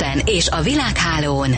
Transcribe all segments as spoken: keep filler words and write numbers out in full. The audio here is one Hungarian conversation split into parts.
Budapesten és a világhálón.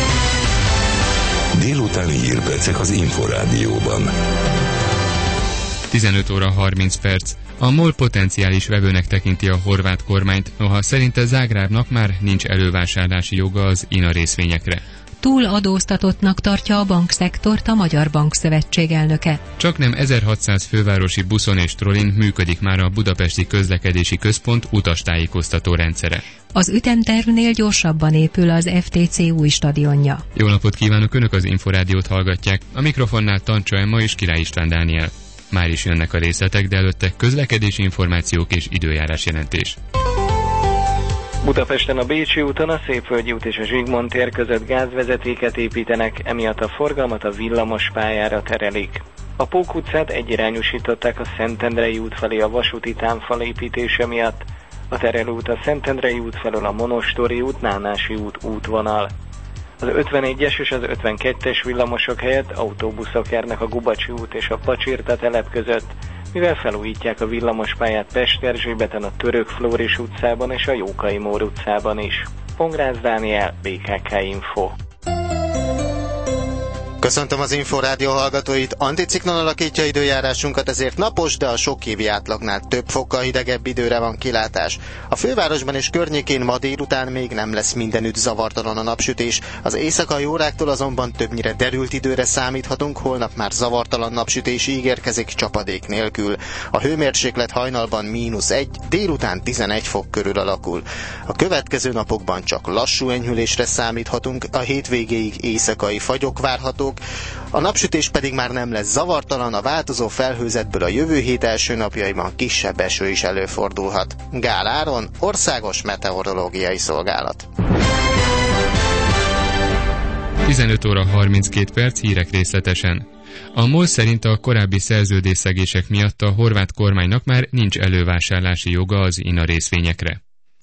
Délutáni hírpercek az Inforádióban. tizenöt óra harminc perc. A MOL potenciális vevőnek tekinti a horvát kormányt, noha szerinte Zágrábnak már nincs elővásárlási joga az i en á részvényekre. Túl adóztatottnak tartja a bankszektort a Magyar Bankszövetség elnöke. Csaknem ezerhatszáz fővárosi buszon és trollin működik már a Budapesti Közlekedési Központ utastájékoztató rendszere. Az ütemtervnél gyorsabban épül az ef té cé új stadionja. Jó napot kívánok, Önök az Inforádiót hallgatják. A mikrofonnál Tancsa Emma és Király István Dániel. Már is jönnek a részletek, de előtte közlekedési információk és időjárás jelentés. Budapesten a Bécsi úton, a Szépvölgyi út és a Zsigmond tér között gázvezetéket építenek, emiatt a forgalmat a villamos pályára terelik. A Pók utcát egyirányosították a Szentendrei út felé a vasúti támfal építése miatt, a terelőút a Szentendrei út felől a Monostori út, Nánási út útvonal. Az ötvenegyes és az ötvenkettes villamosok helyett autóbuszok járnak a Gubacsi út és a Pacsirta telep között, mivel felújítják a villamospályát Pesterzsébeten, a Török Flóris utcában és a Jókai Mór utcában is. Pongrácz Dániel, bé ká ká Info. Köszöntöm az Inforádió hallgatóit. Anticiklon alakítja időjárásunkat, ezért napos, de a sokkévi átlagnál több fokkal hidegebb időre van kilátás. A fővárosban és környékén ma délután még nem lesz mindenütt zavartalan a napsütés. Az éjszakai óráktól azonban többnyire derült időre számíthatunk, holnap már zavartalan napsütés ígérkezik csapadék nélkül. A hőmérséklet hajnalban mínusz egy, délután tizenegy fok körül alakul. A következő napokban csak lassú enyhülésre számíthatunk, a hétvégéig éjszakai fagyok várhatók, a napsütés pedig már nem lesz zavartalan, a változó felhőzetből a jövő hét első napjaiban kisebb eső is előfordulhat. Gál Áron, Országos Meteorológiai Szolgálat. tizenöt óra harminckét perc, hírek részletesen. A MOL szerint a korábbi szerződésszegések miatt a horvát kormánynak már nincs elővásárlási joga az i en á részvényekre.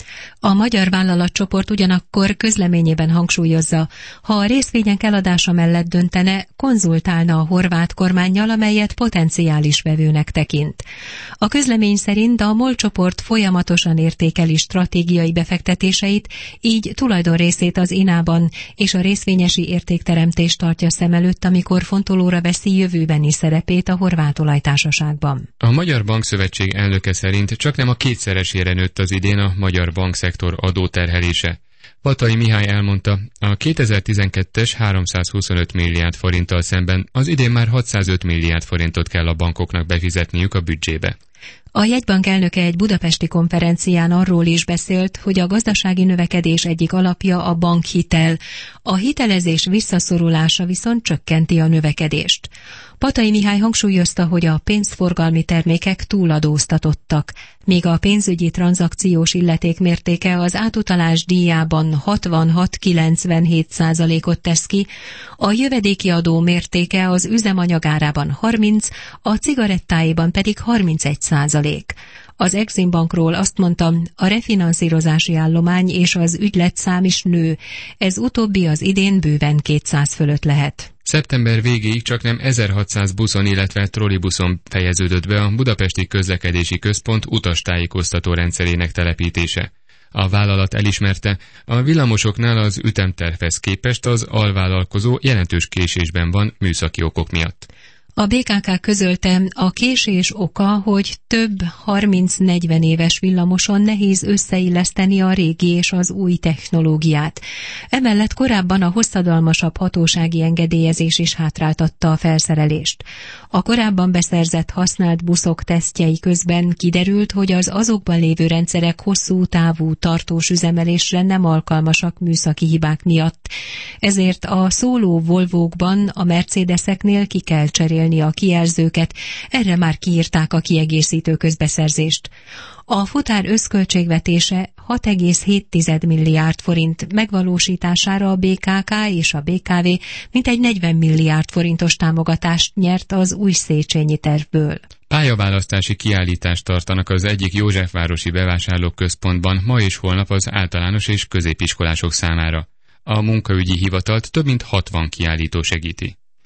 A magyar vállalatcsoport ugyanakkor közleményében hangsúlyozza, ha a részvények eladása mellett döntene, konzultálna a horvát kormánnyal, amelyet potenciális vevőnek tekint. A közlemény szerint a MOL csoport folyamatosan értékeli stratégiai befektetéseit, így tulajdonrészét az i en á-ban, és a részvényesi értékteremtést tartja szem előtt, amikor fontolóra veszi jövőbeni szerepét a horvát olajtársaságban. A Magyar Bankszövetség elnöke szerint csaknem a kétszeresére nőtt az idén a magyar bankszektor adóterhelése. Patai Mihály elmondta, a kétezer-tizenkettes háromszázhuszonöt milliárd forinttal szemben az idén már hatszázöt milliárd forintot kell a bankoknak befizetniük a büdzsébe. A jegybank elnöke egy budapesti konferencián arról is beszélt, hogy a gazdasági növekedés egyik alapja a bankhitel. A hitelezés visszaszorulása viszont csökkenti a növekedést. Patai Mihály hangsúlyozta, hogy a pénzforgalmi termékek túladóztatottak, míg a pénzügyi tranzakciós illeték mértéke az átutalás díjában hatvanhat egész kilencvenhét százalékot tesz ki, a jövedéki adó mértéke az üzemanyagárában harminc, a cigarettáiban pedig harmincegy százalék. Az Exim Bankról azt mondta, a refinanszírozási állomány és az ügyletszám is nő, ez utóbbi az idén bőven kétszáz fölött lehet. Szeptember végéig csaknem ezerhatszáz buszon, illetve trollibuszon fejeződött be a Budapesti Közlekedési Központ utastájékoztató rendszerének telepítése. A vállalat elismerte, a villamosoknál az ütemtervhez képest az alvállalkozó jelentős késésben van műszaki okok miatt. A bé ká ká közölte, a késés oka, hogy több harminc-negyven éves villamoson nehéz összeilleszteni a régi és az új technológiát. Emellett korábban a hosszadalmasabb hatósági engedélyezés is hátráltatta a felszerelést. A korábban beszerzett használt buszok tesztjei közben kiderült, hogy az azokban lévő rendszerek hosszú távú tartós üzemelésre nem alkalmasak műszaki hibák miatt. Ezért a szóló Volvókban, a Mercedeseknél ki kell cserélni a kijelzőket, erre már kiírták a kiegészítő közbeszerzést. A futár összköltségvetése hat egész hét milliárd forint, megvalósítására a bé ká ká és a bé ká vé mintegy negyven milliárd forintos támogatást nyert az új Széchenyi tervből. Pályaválasztási kiállítást tartanak az egyik Józsefvárosi bevásárlóközpontban ma és holnap az általános és középiskolások számára. A munkaügyi hivatalt több mint hatvan kiállító segíti.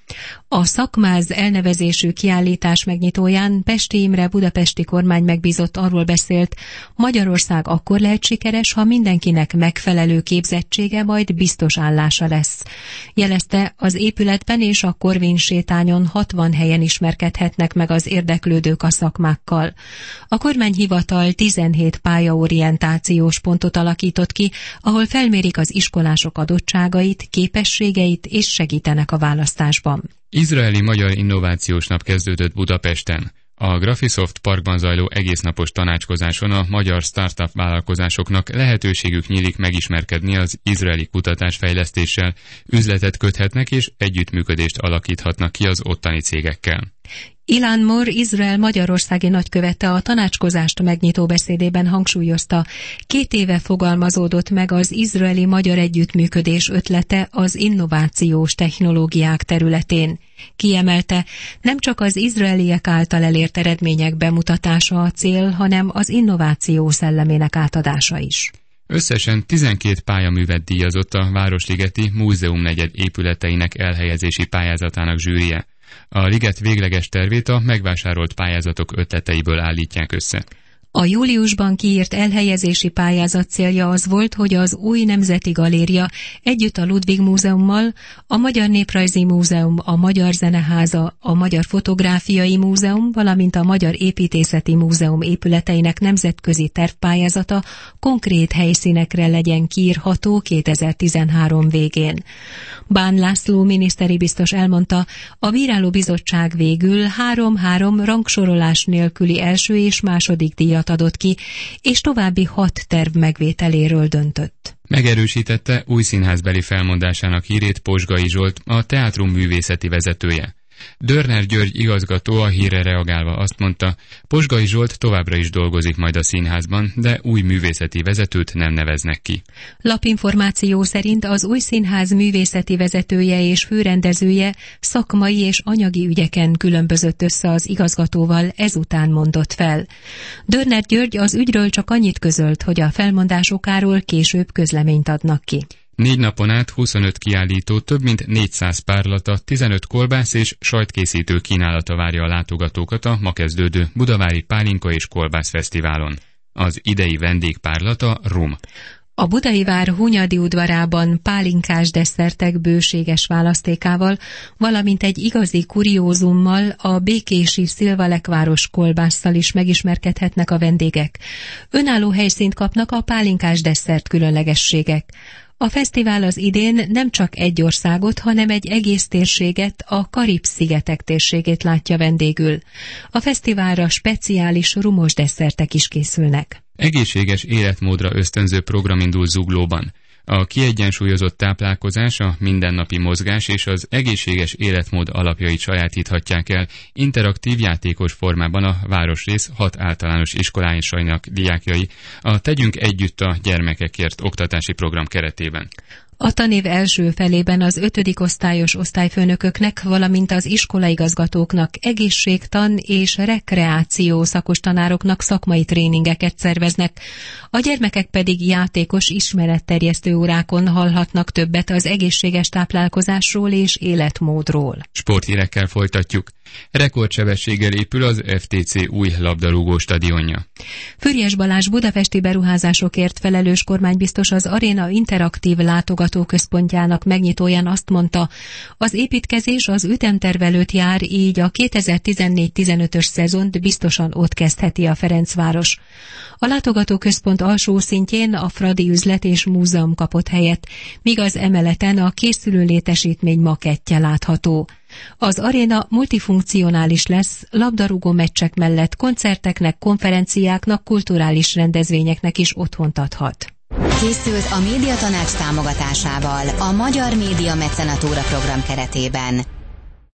A Szakmáz elnevezésű kiállítás megnyitóján Pesti Imre budapesti kormány megbízott arról beszélt, Magyarország akkor lehet sikeres, ha mindenkinek megfelelő képzettsége, majd biztos állása lesz. Jelezte, az épületben és a Korvin sétányon hatvan helyen ismerkedhetnek meg az érdeklődők a szakmákkal. A kormányhivatal tizenhét pályaorientációs pontot alakított ki, ahol felmérik az iskolások adottságait, képességeit és segítenek a választásban. Izraeli Magyar Innovációs Nap kezdődött Budapesten. A Graphisoft Parkban zajló egésznapos tanácskozáson a magyar startup vállalkozásoknak lehetőségük nyílik megismerkedni az izraeli kutatásfejlesztéssel, üzletet köthetnek és együttműködést alakíthatnak ki az ottani cégekkel. Ilan Mor, Izrael magyarországi nagykövete a tanácskozást megnyitó beszédében hangsúlyozta, két éve fogalmazódott meg az izraeli-magyar együttműködés ötlete az innovációs technológiák területén. Kiemelte, nem csak az izraeliek által elért eredmények bemutatása a cél, hanem az innováció szellemének átadása is. Összesen tizenkét pályaművet díjazott a Városligeti Múzeumnegyed épületeinek elhelyezési pályázatának zsűrije. A liget végleges tervét a megvásárolt pályázatok ötleteiből állítják össze. A júliusban kiírt elhelyezési pályázat célja az volt, hogy az új Nemzeti Galéria együtt a Ludwig Múzeummal, a Magyar Néprajzi Múzeum, a Magyar Zeneháza, a Magyar Fotográfiai Múzeum, valamint a Magyar Építészeti Múzeum épületeinek nemzetközi tervpályázata konkrét helyszínekre legyen kiírható kétezer-tizenhárom végén. Bán László miniszteri biztos elmondta, a bírálóbizottság végül három-három rangsorolás nélküli első és második díjat adott ki, és további hat terv megvételéről döntött. Megerősítette új színházbeli felmondásának hírét Posgai Zsolt, a teátrum művészeti vezetője. Dörner György igazgató a hírre reagálva azt mondta, Posgai Zsolt továbbra is dolgozik majd a színházban, de új művészeti vezetőt nem neveznek ki. Lapinformáció szerint az új színház művészeti vezetője és főrendezője szakmai és anyagi ügyeken különbözött össze az igazgatóval, ezután mondott fel. Dörner György az ügyről csak annyit közölt, hogy a felmondás okáról később közleményt adnak ki. Négy napon át huszonöt kiállító, több mint négyszáz párlata, tizenöt kolbász és sajtkészítő kínálata várja a látogatókat a ma kezdődő Budavári Pálinka és Kolbász Fesztiválon. Az idei vendégpárlata rum. A Budai Vár Hunyadi udvarában pálinkás desszertek bőséges választékával, valamint egy igazi kuriózummal, a békési Szilvalekváros kolbásszal is megismerkedhetnek a vendégek. Önálló helyszínt kapnak a pálinkás desszert különlegességek. A fesztivál az idén nem csak egy országot, hanem egy egész térséget, a Karib-szigetek térségét látja vendégül. A fesztiválra speciális rumos desszertek is készülnek. Egészséges életmódra ösztönző program indul Zuglóban. A kiegyensúlyozott táplálkozás, a mindennapi mozgás és az egészséges életmód alapjait sajátíthatják el interaktív játékos formában a városrész hat általános iskoláinak diákjai a Tegyünk Együtt a Gyermekekért oktatási program keretében. A tanév első felében az ötödik osztályos osztályfőnököknek, valamint az iskolaigazgatóknak, egészségtan és rekreáció szakos tanároknak szakmai tréningeket szerveznek. A gyermekek pedig játékos ismeretterjesztő órákon hallhatnak többet az egészséges táplálkozásról és életmódról. Sporthírekkel folytatjuk. Rekordsebességgel épül az ef té cé új labdarúgó stadionja. Füriyes Balázs budapesti beruházásokért felelős kormánybiztos az Aréna interaktív látogatóközpontjának megnyitóján azt mondta, az építkezés az ütemterv előtt jár, így a kétezer-tizennégy tizenötös szezont biztosan ott kezdheti a Ferencváros. A látogatóközpont alsó szintjén a Fradi üzlet és múzeum kapott helyet, míg az emeleten a készülő létesítmény makettje látható. Az aréna multifunkcionális lesz, labdarúgó meccsek mellett koncerteknek, konferenciáknak, kulturális rendezvényeknek is otthont adhat. Készült a Médiatanács támogatásával a Magyar Média Mecenatúra program keretében.